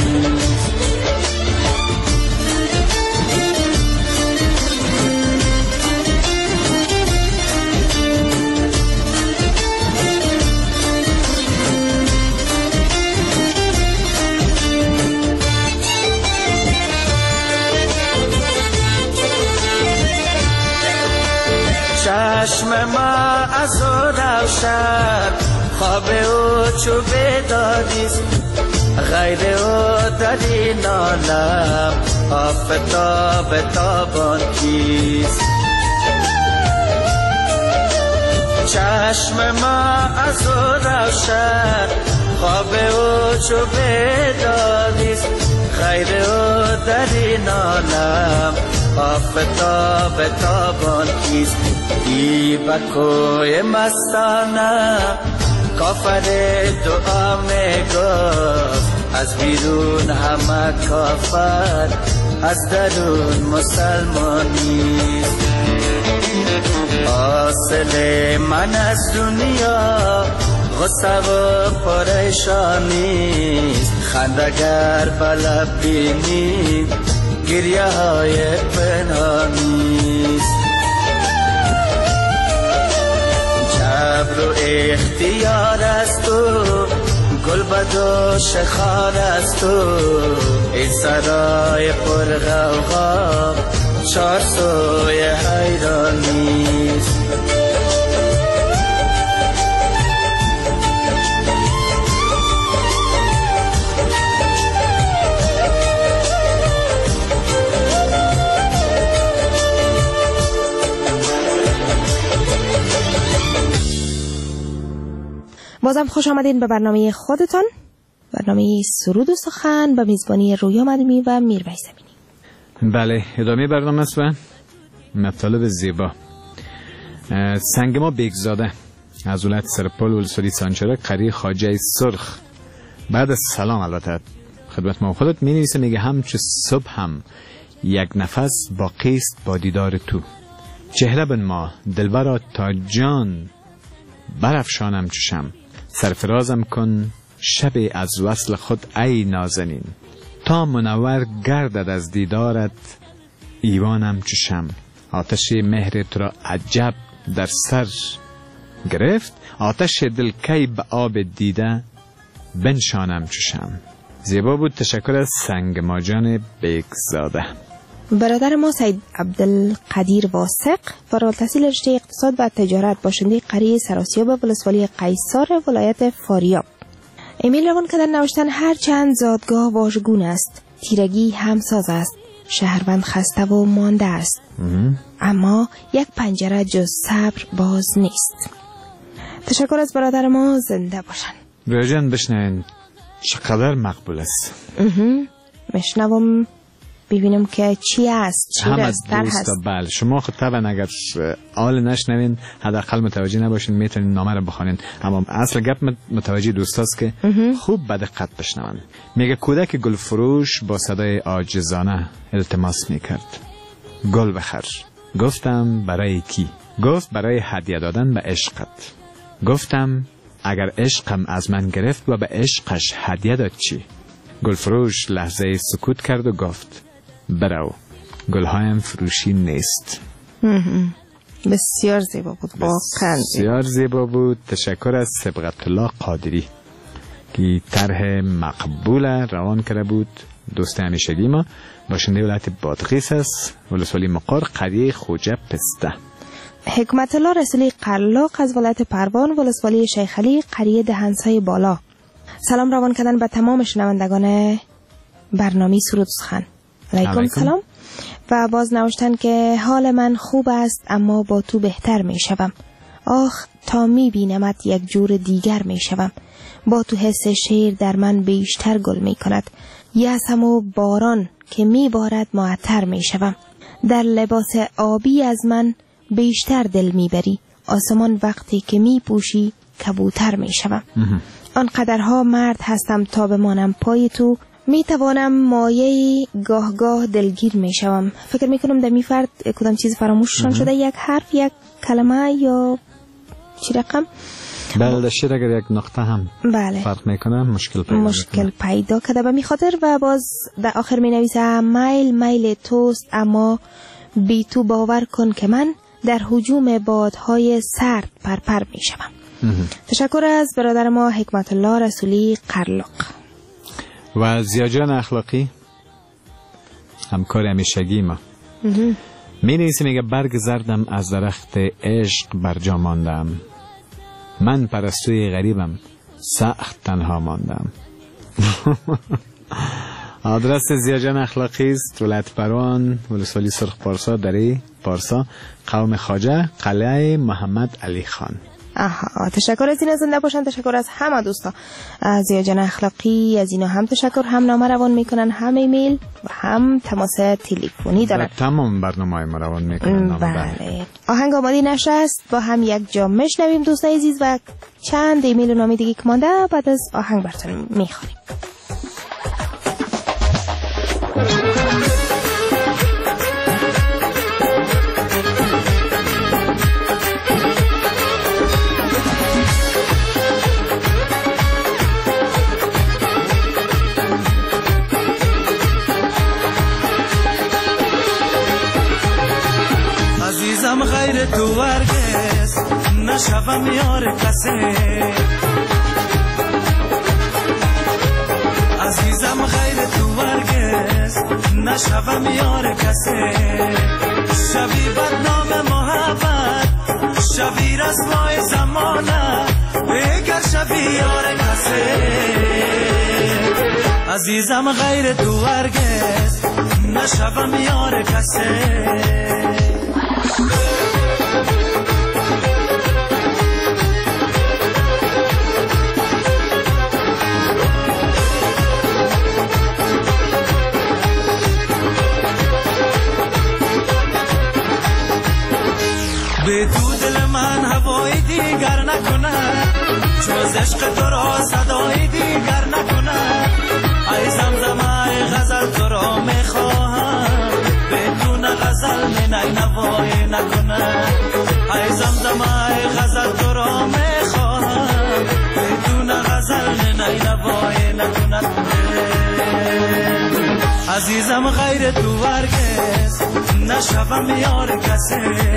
چشم ما از او روشن خواب او چو بیدادیست غیر او در این عالم آفتاب تابان کیست چشم ما از او روشن خواب او چو بیدادیست غیر او در این عالم آفتاب تابان کیست ای بکوی مستانه کافر دعا می گفت از بیرون همه کافر از درون مسلمانیست حاصل من از دنیا غصه و پریشانیست خندگر به لب بینی گریه های پنهانیست جبر و اختیار است تو گل بدوش خار است تو این سرای پر غوغا چار سوی حیرانیست بازم خوش آمدین به برنامه خودتان، برنامه سرود و سخن به میزبانی رویا مدمی و میرویس امینی. بله، ادامه برنامه است و مطالب زیبا. سنگ ما بیگزاده از ولایت سرپل ولسوالی سانچارک قریه خواجه سرخ بعد از سلام البته خدمت ما خودت می نویسه، میگه همچه صبح هم یک نفس باقی است با دیدار تو، چهره بن ما دلبرا تا جان برافشانم چشم، سرفرازم کن شب از وصل خود ای نازنین، تا منور گردد از دیدارت ایوانم چشم، آتش مهر تو را عجب در سر گرفت، آتش دل کی به آب دیده بنشانم چشم. زیبا بود، تشکر از سنگ ماجان بیگزاده. برادر ما سید عبدالقدیر واسق فارغ التحصیل رشته اقتصاد و تجارت، باشنده قریه سراسیاب ولسوالی قیصار ولایت فاریاب، ایمیل روان کردن نوشتن هر چند زادگاه واژگون است، تیرگی همساز است، شهروند خسته و مانده است، اما یک پنجره جز صبر باز نیست. تشکر از برادر ما، زنده باشن. رویا جان بشنوین چقدر مقبول است. مشنوم ببینم که چی است، چی رستر هست. بله، شما خود طبعا اگر آل نشنوین حداقل متوجه نباشین میتونین نامه رو بخونین، اما اصل گپ متوجه دوستاست که خوب به دقت بشنون. میگه کودک گل فروش با صدای عاجزانه التماس میکرد، گل بخر. گفتم برای کی؟ گفت برای هدیه دادن به عشقت. گفتم اگر عشقم از من گرفت و به عشقش هدیه داد چی؟ گل فروش لحظه سکوت کرد و گفت برو، گلهایم فروشی نیست. بسیار زیبا بود، واقعا بسیار زیبا بود. تشکر از سبقت الله قادری که طرح مقبول روان کرده بود دوست همیشگی ما، باشنده ولایت بادغیس است، ولسوالی مقار، قریه خوجه پسته. حکمت الله رسولی قرلاق از ولایت پروان، ولسوالی شیخ علی، قریه دهنسای بالا. سلام روان کردن به تمام شنوندگان برنامه سرود سخن. علیکم سلام. و باز نوشتن که حال من خوب است اما با تو بهتر می شوم. آخ تا می بینمت یک جور دیگر می شوم. با تو حس شیر در من بیشتر گل می کند. یأسم و باران که می بارد معطر می شوم. در لباس آبی از من بیشتر دل می بری. آسمان وقتی که می پوشی کبوتر می شوم. آنقدرها مرد هستم تا بمانم پای تو. می توانم مایه گاه دلگیر می شوم. فکر می کنم در می فرد کدام چیز فراموششان شده، یک حرف، یک کلمه یا چی رقم. بله در شعر اگر یک نقطه هم فرق میکنه مشکل پیدا کرده به می خاطر. و باز در آخر می نویسه میل توست اما بی تو باور کن که من در هجوم بادهای سرد پرپر می شوم. تشکر از برادر ما حکمت الله رسولی قرلاق. و زیاجان اخلاقی همکار همیشگی ما می نویسه، میگه برگ زردم از درخت عشق برجا ماندم، من پرستوی غریبم سخت تنها ماندم. آدرس زیاجان اخلاقی است ولایت پروان، ولسوالی سرخ پارسا، دره پارسا، قوم خواجه، قلعه محمد علی خان. تشکر از این زنده باشن. تشکر از همه دوستا از زیاجان اخلاقی. از اینا هم تشکر، هم نامه روان میکنن، هم ایمیل و هم تماس تلفنی دارن. تمام برنامه ما روان میکنن. بله. آهنگ آماده نشست، با هم یک جا میشنویم دوستای عزیز و چند ایمیل و نامه دیگه که مانده بعد از آهنگ براتون میخونیم. عزیزم غیر تو ورگز نشوم یار کسی، عزیزم غیر تو ورگز نشوم یار کسی، شوی بدنام محبت شوی رسوای زمانه اگر شوی یار کسی، عزیزم غیر تو ورگز نشوم یار کسی. به تو دل من هوای دیگر نکنه، جز عشق تو را صدای دیگر نکنه، ای زمزم ای غزل تو را میخواهم، بدون غزل می نوای نکنه، ای زمزم ای غزل تو را میخواهم، بدون غزل می نوای نکنه. عزیزم غیر تو ورگز نشوم یار کسی،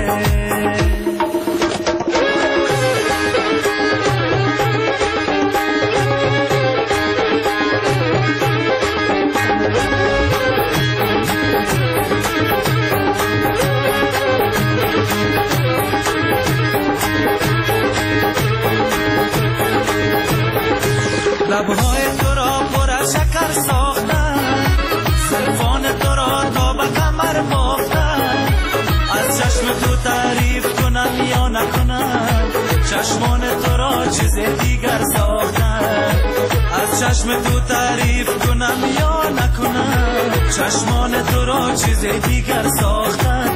لبهای تو را پر از شکر ساختم، زلفان تو را تا به کمر بافتم، از چشم تو تعریف کنم یا نکنم، چشمان تو را چیز دیگر ساختم، از چشم تو تعریف کنم یا نکنم، چشمان تو را چیز دیگر ساختم.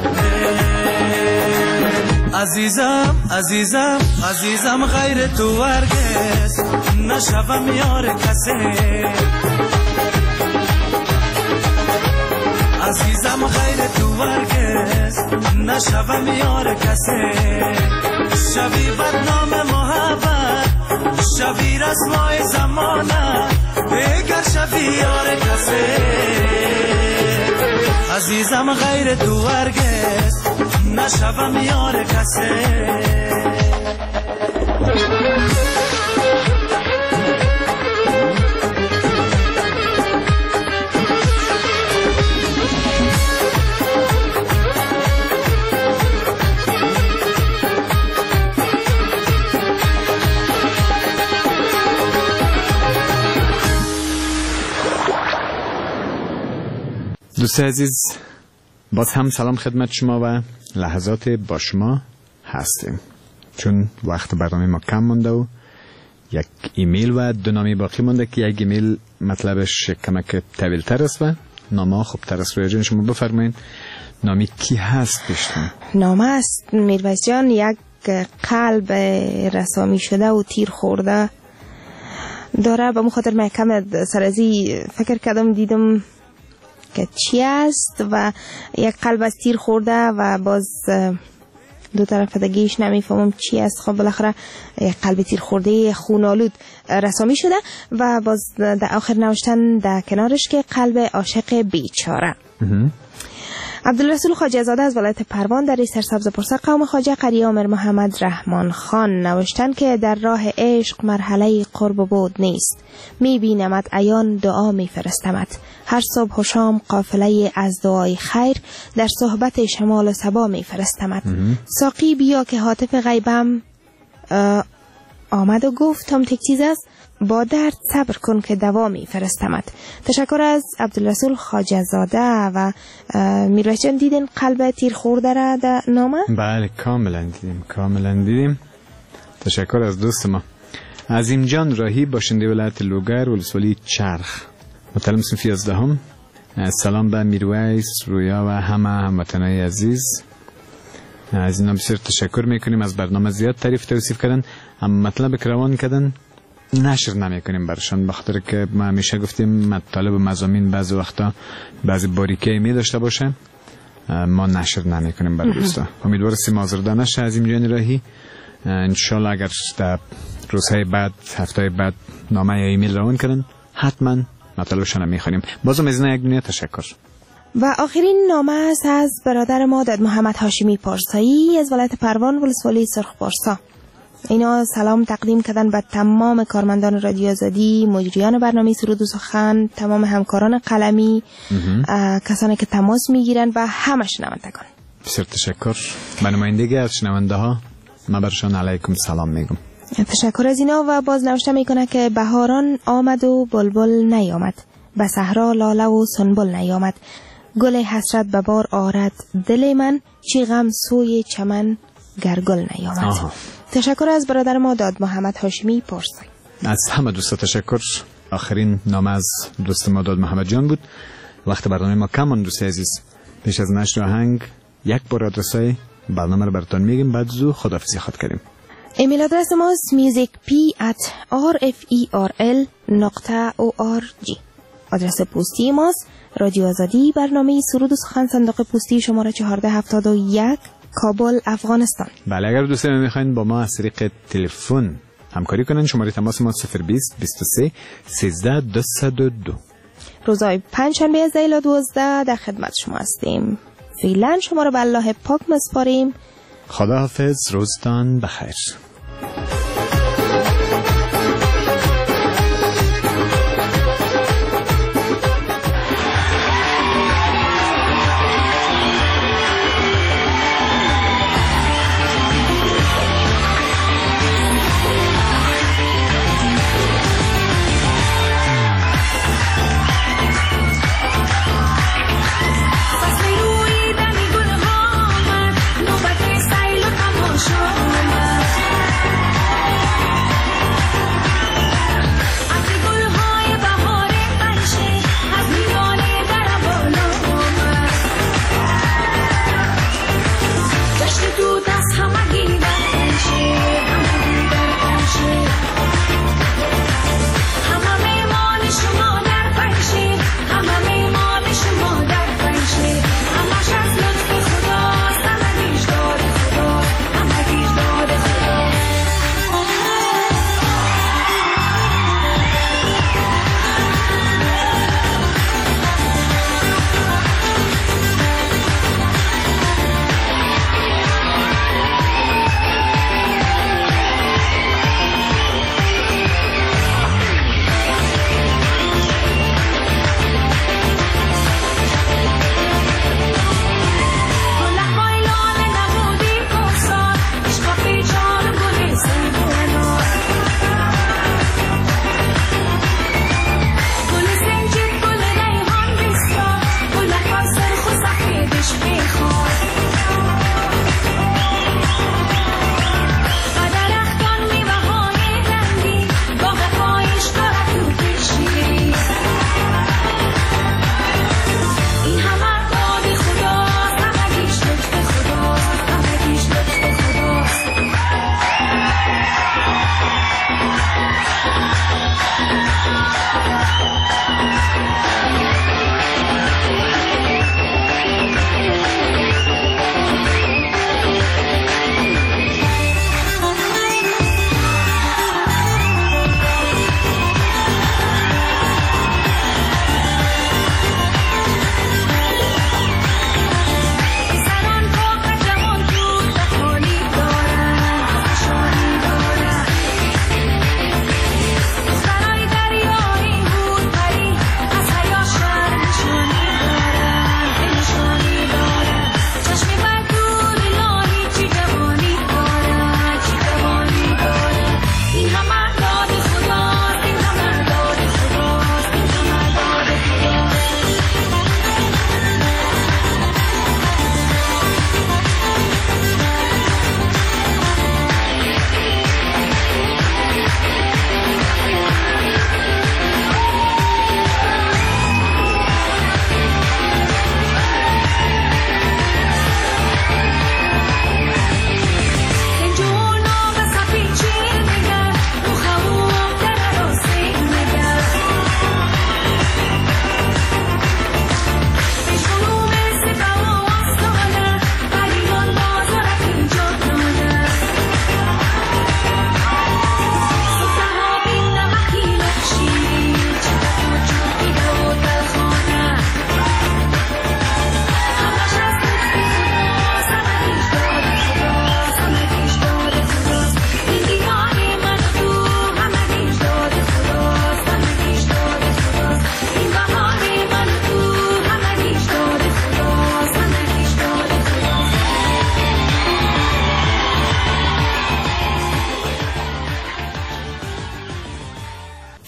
عزیزم غیر تو ورگز نشوم یار کسی، عزیزم غیر تو ورگز نشوم یار کسی، شوی بدنام محبت شوی رسوای زمانه اگر شوی یار کسی، عزیزم غیر تو ورگز نشوم یار کسی. دوست عزیز، باز هم سلام خدمت شما و لحظات با شما هستیم. چون وقت برنامه ما کم مونده و یک ایمیل و 2 نامی باقی مونده که یک ایمیل مطلبش کمک طویل تر است و نامه خوبتر است. رویا جان شما بفرمایید نامی کی هست پیشتون؟ نامه است میرویس جان، یک قلب رسامی شده و تیر خورده داره. به مخاطر من کم سرازی فکر کردم، دیدم که چی است و یک قلب از تیر خورده و باز دو طرف دگیش نمیفهمم چی است. خب بالاخره یک قلب تیر خورده خونالود رسامی شده و باز در آخر نوشتن در کنارش که قلب عاشق بیچاره. عبدالرسول خواجه زاده از ولایت پروان در سرسبز پرسه قوم خواجه قری عامر محمد رحمان خان نوشتن که در راه عشق مرحله قرب و بعد نیست، میبینمت عیان دعا میفرستمت، هر صبح و شام قافله از دعای خیر در صحبت شمال و صبا میفرستمت. ساقی بیا که هاتف غیبم آمد و گفت هم تک چیز است، با درد صبر کن که دوا میفرستمت. تشکر از عبدالرسول خواجه زاده. و میرویس جان دیدین قلب تیر خورده را در نامه؟ بله کاملا دیدیم. تشکر از دوست ما عظیم جان راهی، باشنده ولایت لوگر ولسوالی چرخ، مطلب صنف 11. سلام به میرویس، رویا و همه هموطنای عزیز. از اینا بسیار تشکر میکنیم. از برنامه زیاد تعریف توصیف کردن، اما مطلب که روان کردن نشر نمیکنیم برشان، بخاطر که ما همیشه گفتیم مطالب مضامین بعضی وقتا بعضی باریکی می داشته باشه، ما نشر نمیکنیم برای دوستا. امیدوارم آزرده نشه. از این جانی راهی انشالله اگر در روزهای بعد، هفته بعد نامه یا ایمیل روان کردن حتما مطالبشان میخوانیم. بازم از این یک دنیا تشکر. و آخرین نامه است از برادر ما داد محمد هاشمی پارسایی از ولایت پروان ولسوالی سرخ پارسا. اینا سلام تقدیم کردن به تمام کارمندان رادیو آزادی، مجریان برنامه سرود و سخن، تمام همکاران قلمی، کسانی که تماس میگیرن و همه شنوندگان. بسیار تشکر. به نمایندگی از شنونده ها من برشان علیکم سلام میگم. تشکر از اینا. و باز نوشته میکنه که بهاران آمد و بلبل نیامد، به صحرا لاله و سنبل نیامد، گل حسرت به بار آرد دل من، چی غم سوی چمن گرگل نیامد. تشکر از برادر ما داد محمد هاشمی پارسایی. از همه دوستا تشکر. آخرین نامه از دوست ما داد محمد جان بود. وقت برنامه ما کم دوست عزیز. پیش از نشر آهنگ یک بار آدرسای برنامه رو براتون میگیم، بعد زو خداحافظی خود کردیم. ایمیل آدرس ماست musicp@rferl.org. آدرس پستی ماست رادیو آزادی، برنامه سرود و سخن، صندوق پستی شماره 1471 کابل، افغانستان. بله، اگر دوستان میخواین با ما از طریق تلفن همکاری کنن، شماره تماس ما 020 23 13 202. روزهای پنجشنبه از 10 تا 12 در خدمت شما هستیم. فعلا شما رو به الله پاک میسپاریم. خداحافظ، روزتان بخیر. شما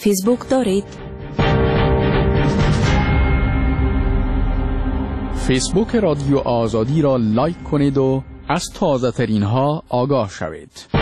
فیسبوک دارید؟ فیسبوک رادیو آزادی را لایک کنید و از تازه ترین ها آگاه شوید.